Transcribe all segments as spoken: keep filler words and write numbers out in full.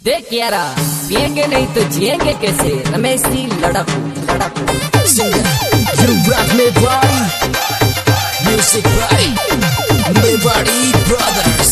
देख यारा, पिएंगे नहीं तो जिएंगे कैसे? रमेश जी लड़ाकू लड़ाकू Music by Mewari Brothers.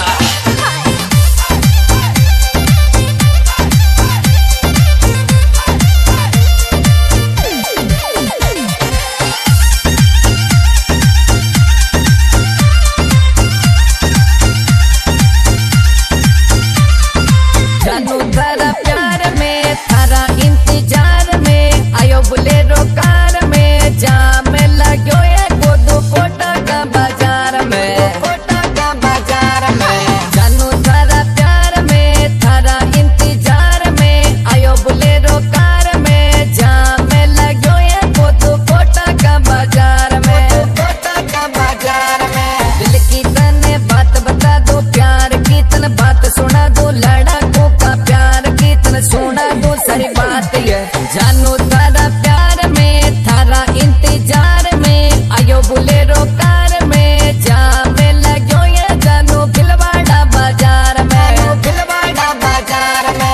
जानू तारा प्यार में, थारा इंतजार में, आयो बुलेरो कार में, जाम लगो ये गोदू कोटा का बाजार में, कोटा का बाजार में। जानू तारा प्यार में, थारा इंतजार में, आयो बुलेरो कार में, जाम लगो ये गोदू कोटा का बाजार में, कोटा का बाजार में। दिल की तने बात बता दो, प्यार की तन बात सुना दो, लड़ाकू का प्यार की तन सुना दो, सारी बात ये। जानू तारा प्यार में, थारा इंतजार में, आयो बुलेरो कार में, जाम लगो ये जानू भिलवाड़ा बाजार में, भिलवाड़ा बाजार में।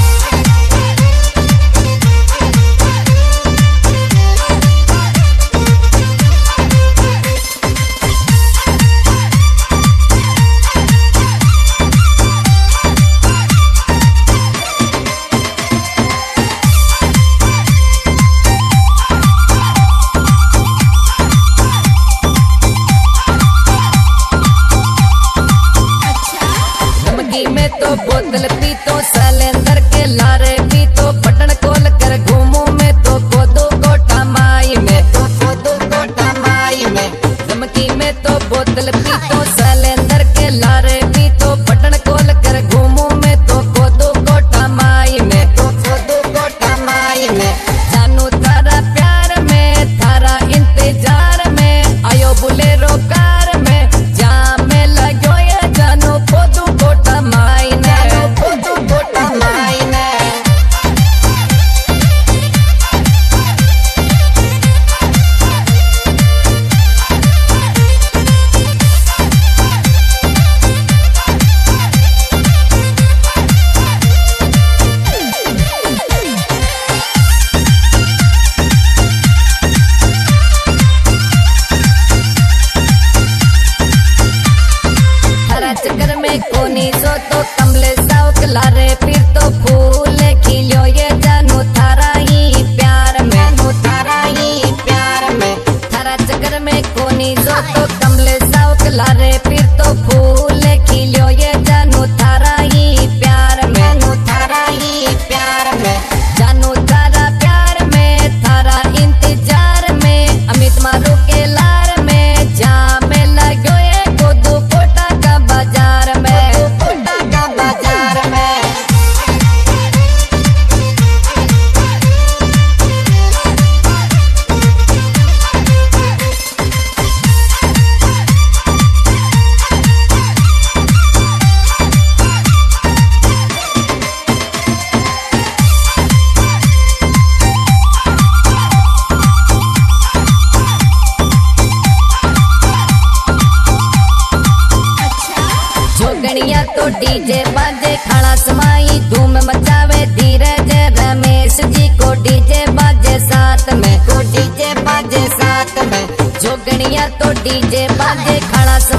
नमकी में तो बोतल पी तो सिलेंडर के लारे पी तो बटन खोल कर घूमू में तो खोदो कोटा माई में, तो खोदो कोटा माई में। नमकी में तो बोतल पी तो सिलेंडर के लारे पी तो बटन खोल कर घूमू में तो खोदो कोटा माई में, तो खोदो कोटा माई में। जानू तारा प्यार में, थारा इंतजार में, आयो बुलेरो कार में, जाम लगो ये जानू खोदू कोटा माई ने, खोदू कोटा माई ने। हरा चक्कर में कोनी सो तो कमले साउक लारे फिर तो फूल खिलियो ये जानू थारा ही प्यार में, जानू थारा ही प्यार में। थारा चक्कर में कोनी सो तो कमले साउक लारे फिर तो फूल खिलियो ये जानू थारा ही प्यार में, जानू थारा ही प्यार में। जानू तारा प्यार में, थारा इंतजार में, अमित मारू के लार में, जाम लगो ये गोदू कोटा का बाजार में, कोटा का बाजार में। जोगणिया तो डीजे बाजे, खाड़ा समाई धूम मचावे, धीरज रमेश जी को डीजे बाजे साथ में, को डीजे बाजे साथ में। जोगणिया तो डीजे बाजे, खाड़ा